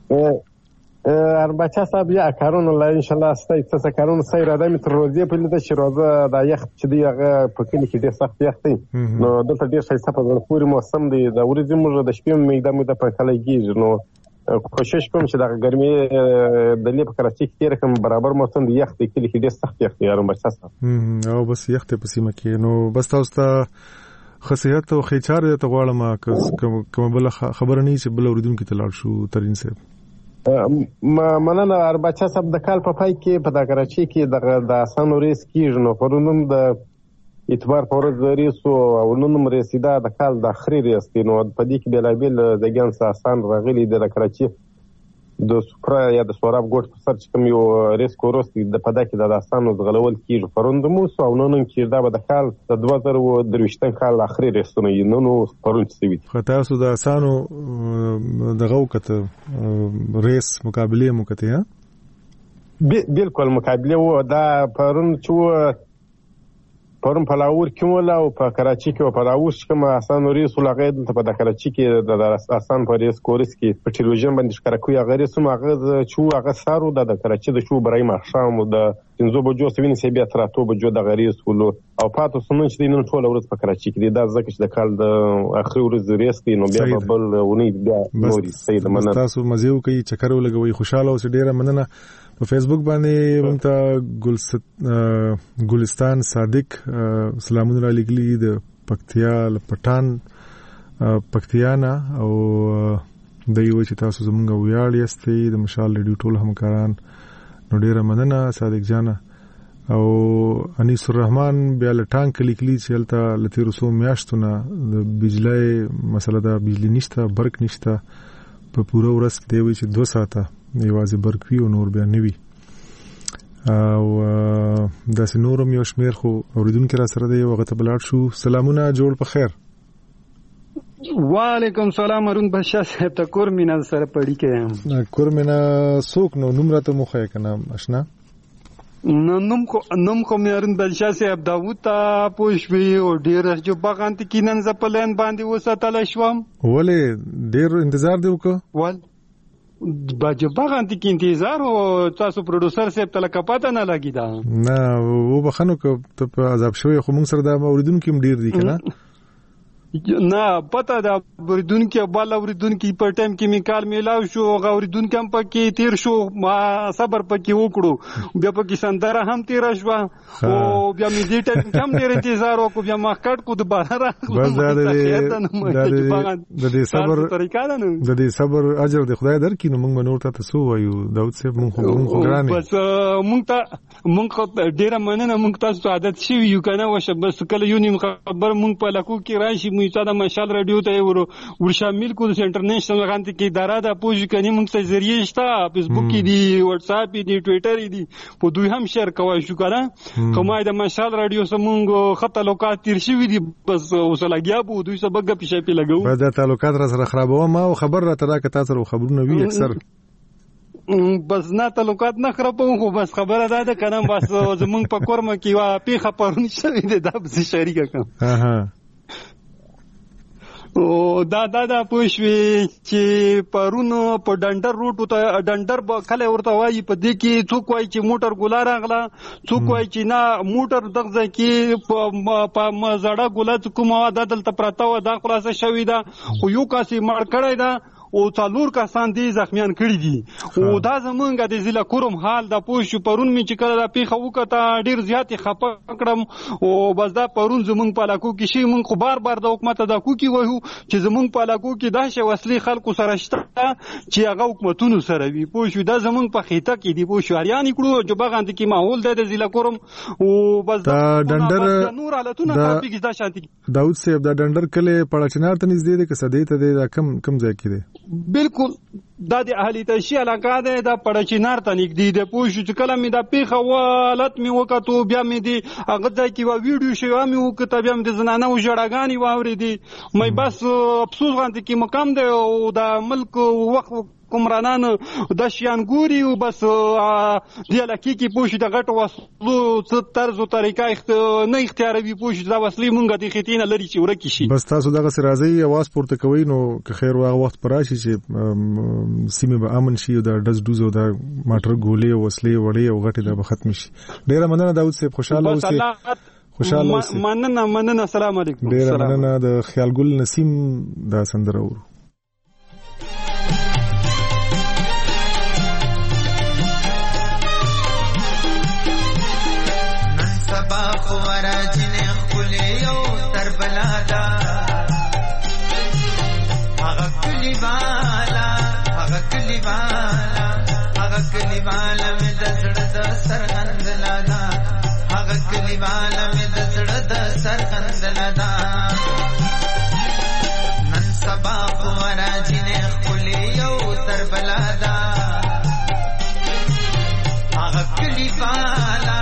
بچا صاحب یا کارونه لا ان شاء الله ستای څه کارونه سي را دمه تر ورځې په لیدل چې روزه د یخت چې دی هغه په کلی کې ډېر سخت یخت دی نو دلته ډېر ښه په پورې موسم دی د ورځې موږ د شپې میده په کلیږي نو کوشش کوم چې د ګرمي د لیپ کراچۍ کې رقم برابر موسم دی یخت کلی کې ډېر سخت یخت یارو بچا صاحب او بس یخت په سیمه کې نو بس تاسو ته خصيحت او خیچار ته غواړم کوم بل خبر نه چې بل اوریدونکو ته لاړ شو ترين صاحب. مننه ارباچا صاحب د کال په پای کې په د کراچۍ کې د اسانو ریس کیږي نو پرونم د اعتبار په ورځ ریسو او نن رسیدا د کال د اخري ریس دی نو په دې کې بلابل د ګانس اسان راغلي د کراچۍ د سپرا یا د سوراب ګوټ په سر چې کوم یو ریس کورس دی د پدا کې د اسانو غلول کیږي پروند مو سو نن چې دا د کال د 2023 کال اخري ریسونه یې نو پروند سوي خطا سو د اسانو دغه وکته ریس مقابله مو کته بالکل مقابله و دا پروند چې پرون په لاور کې ولا او په کراچۍ کې او په لاور کوم اسان ریس ولغې د په کراچۍ کې د اسان په ریس کورس کې په ټلویزیون باندې ښکارا کوي هغه سم هغه چې هغه سارو د کراچۍ د شو برای مخشام د 5 بجو سوینې سی بیا تر 8 بجو د غریس ولو او پاتو سنن چې نن ټول ورځ په کراچۍ کې دا ځکه چې د کال د اخري ورځ ریس دی نو بیا بل ونی بیا نوري سید مننه تاسو مزيو کوي چکر ولګوي خوشاله اوس ډیره مننه په فیسبوک باندې موږ ته ګلستان صادق سلامونه را لګلي د پکتیا پټان پکتیانا او د یو چې تاسو زموږ ویاړ یاستئ د مشال ریډیو ټول همکاران نو ډیره مننه صادق جان او انیس الرحمن بیا لټان کلیکلی چې هلته لته رسو میاشتونه د بجلی مسله د بجلی نشته برق نشته په پوره ورځ کې دی چې 2 ساعته یوازې برق وی او نور بیا نوي او داسې نورم یو شمیر خو اوریدونکو را سره دی وغه ته بلاړ شو سلامونه جوړ په خیر وعلیکم سلام ارون بادشاہ صاحب ته کورمینا سره پړی کې کورمینا سوک نو نوم راته مخه کنه آشنا نوم کو ارون بادشاہ صاحب داوود تا پوښوي او ډیر جو باغانت کینن زپلین باندې وساتل شوم ولې ډیر انتظار دی وکړه ول باجو باغانت کی انتظار او تاسو پروډوسر صاحب ته لکپاته نه لګی دا نه و بخنو ک ته عذاب شوی خو موږ سره دا اوریدونکو ډیر دي کنه نه پته دا اوریدونکو بل اوریدونکو په ټایم کې میکال میلاو شو اوریدونکو هم پکې تیر شو ما صبر پکې وکړو بیا پکې سندره هم تیر شو او بیا می دې ټایم کم ډیر انتظار وکړو بیا ما کټ کو دوباره راغلم بس د دې صبر طریقه ده نو د دې صبر اجر د خدای درکې نو موږ نور ته سو وایو داود صاحب موږ ګرانه بس موږ ډیر مننه موږ تاسو عادت شي یو کنه وشه بس کله یو نیم خبر موږ په لکو کې راشي موږ ته د مشال رادیو ته ور شامل کو د انټرنیشنل غانتی کې اداره د پوج کني موږ ته ذریعہ شته فیسبوک کې دی واتس اپ دی ټوئیټر دی په دوی هم شیر کوي شو کنه کومه د مشال رادیو سمونګ خط تعلقات تیر شي دي بس وسلګیا بو دوی سبق پښه پی لګو دا تعلقات را سره خرابو ما او خبر را ترا کته سره خبرونه وی اکثر بس نه تعلقات نه خرابو خو بس خبره ده کنه بس زمونږ په کورمه کې وا پیخه پرون شوی دی دا بس شریکه کوم او دا پوښوي چې پرونو په ډنډر روټ ته ډنډر کله ورته وایي په دې کې څوک وایي چې موټر ګولا راغله څوک وایي چې نه موټر دغه کې په مزړه ګولا کومه د دلته پراته و دا خلاصه شوې ده خو یو کاسي مړ کړی ده او څلور کسان دي زخمیان کړي دي او دا زمونږ د ضلع کوم حال د پوښ پرون می چې کله د پیخه وکړه ډیر زیات خپه کړم او بس دا پرون زمونږ په علاقو کې شي مونږ خو بار د حکومت د کو کې وایو چې زمونږ په علاقو کې دا شی وسلې خلکو سره شته چې هغه حکومتونو سره وي پوښ دا زمونږ په خېټه کې دی پوښ اریان کړو چې باغاند کې ماحول د ضلع کوم او بس دا ډنډر نور حالتونه ټاپیک دا شانتي داود صاحب دا ډنډر کله پړچنار ته نږدې دی که سدې ته دی دا کم ځای کې دی بالکل دا د اهلی تشی علاقه ده د پړچینار ته نږدې ده پوه شو چې کله مې د پیخه والت مې وکړو بیا مې دی هغه ځای کې و ویډیو شو مې وکړه بیا مې د زنانه او جړاګانی واورېدي مې بس افسوس غانته کې مقام ده او د ملک وخت کومرانان د شیان ګوري او بس دی لکه کې پوښ د غټ وسلو څه طرز او طریقه نه اختیاروي پوښ د وسلې مونږه د خېټینه لري چې ورکی شي بس تاسو دغه سرازي आवाज پورته کوي نو که خیر واغ وخت پراشي چې سیمه به امن شي او د دز دوزو د ماټر ګولې وسلې وړي او غټي د ختم شي ډیره مننه داود صاحب خوشاله اوسئ خوشاله اوسئ مننه السلام علیکم ډیره مننه د خیال ګل نسیم دا سندره ورو هغه کلی والا کلیواله مې د زړه د سرغندله ده نن سبا خو راځینې ښکلې یو تر بلا ده هغه کلیواله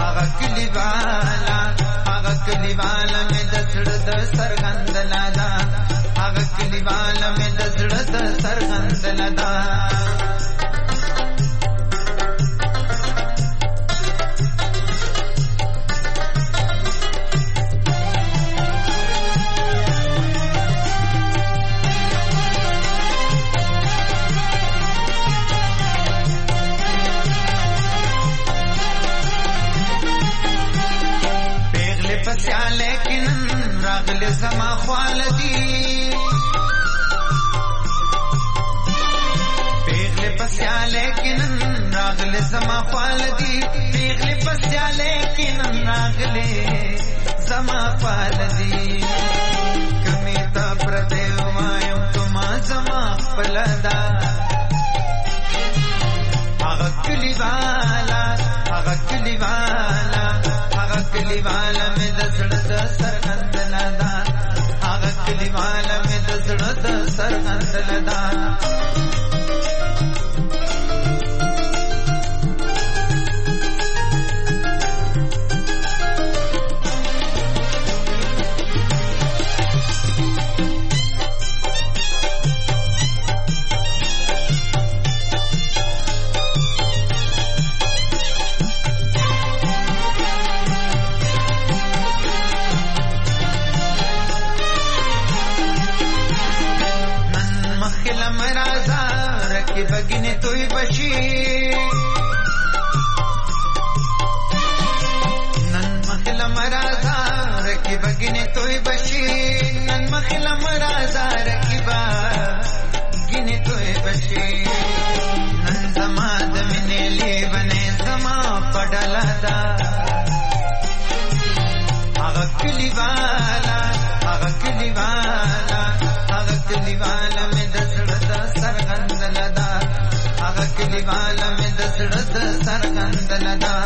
مې د زړه د سرغندله ده هغه کلیواله مې د زړه د سرغندله ده زما خوالدی پیغلی پسیا لیکنن راغلی زما خوالدی پیغلی پسیا لیکنن راغلی زما خوالدی کمی تا پردیو مایم کما زما خپلدا آغا کلیوالا میں دزڑد سرغندلا دا آغا کلیوالا میں دزڑد سرغندلا دا بگنے توی بشی نن مخل مرازا رکی بگنے توی بشی نن مخل مرازا رکی بگنے توی بشی نن زما دمنے لی بنے زما پڑلا دا آغا کلیوالا میں دزڑد سرغندلا دا آغا کلیوالا میں دزڑد سرغندلا دا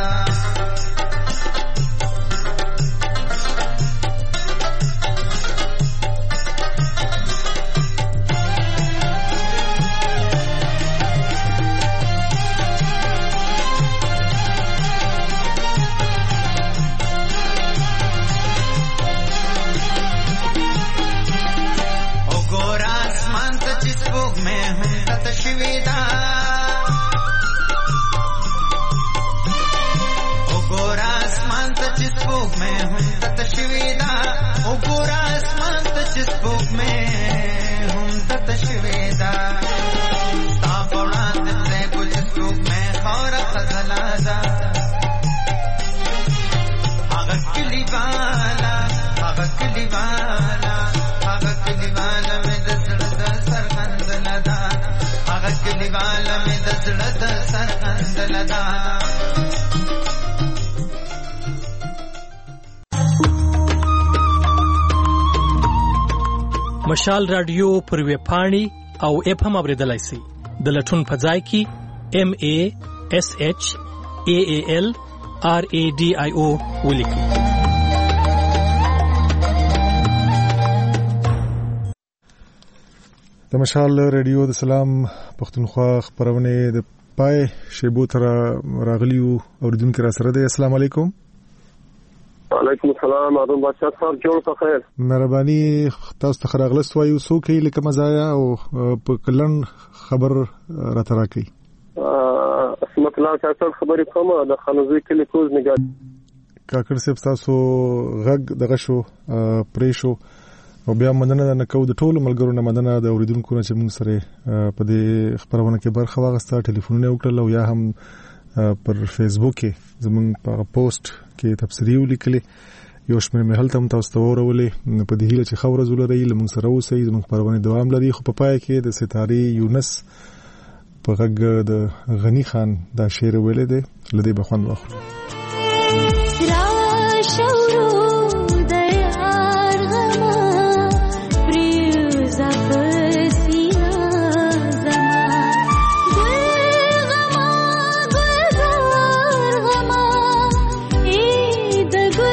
مشال رادیو پر ویب پاڼې او اپ هم اوریدلای شئ د لټون په ځای کې MASHALRADIO ولیکئ. د مشال رادیو د سلام پښتونخوا خبرونه د پای شیبو تر راغلیو اوریدونکو را سره د السلام علیکم. وعلیکم السلام ارون بادشاہ صاحب جوړ په خیر. مهرباني تاسو ته خراغلست وایو سو کې لکه مزایا او په کلن خبر را تراکي اسمت الله کاکړ خبرې کومه د خانوزي کلی کوز نگاه کاکړ صاحب تاسو غږ دغه شو پریشو او بیا مننه نه کو د ټولو ملګرو نه مننه د اوریدونکو نه چې موږ سره په دې خبرونه کې برخه واغسته ټلیفونونه وکړل او یا هم پر فیسبوک کې زموږ په پوسټ کې تفسیری ولیکلې یو شمېر مهال تم تاسو ته ورولې په دې هیله چې خبره زول لري لمون سره اوسې زموږ پرونه دوام لري خو په پای کې د ستاري یونس په غږ د غنی خان دا شعر ویل دی لدی بخوان واخلو The good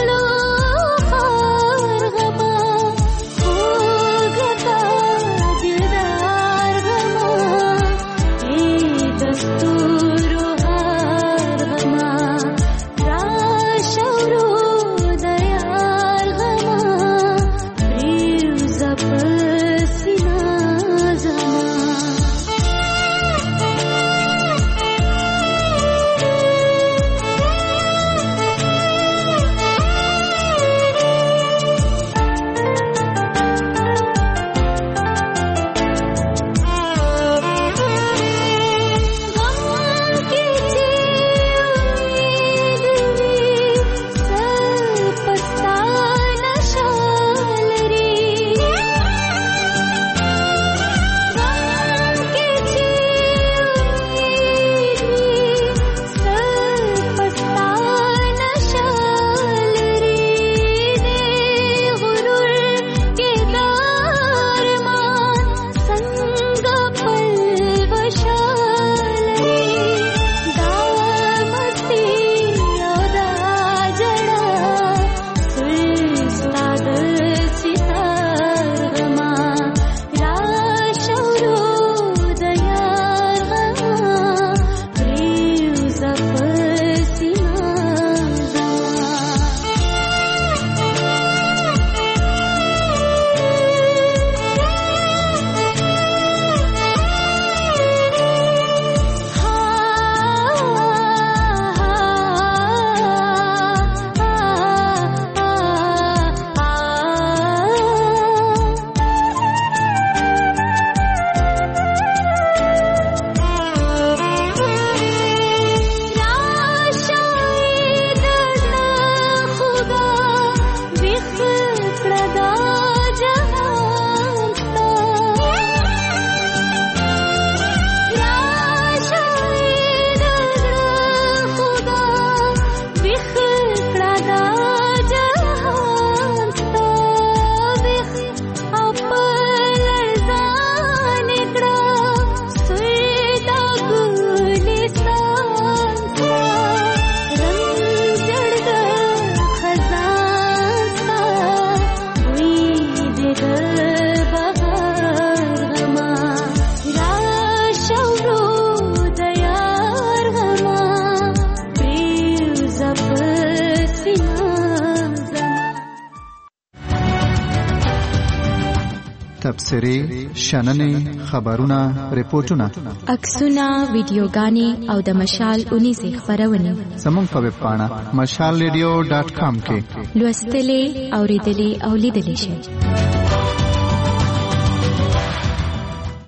تبصرې شننې خبرونه ریپورتونه عکسونه ویډیوګانې او د مشال 19 خبرونه زموږ په ویب پاڼه mashalradio.com کې لوستلې اوریدلې او لیدلې شئ.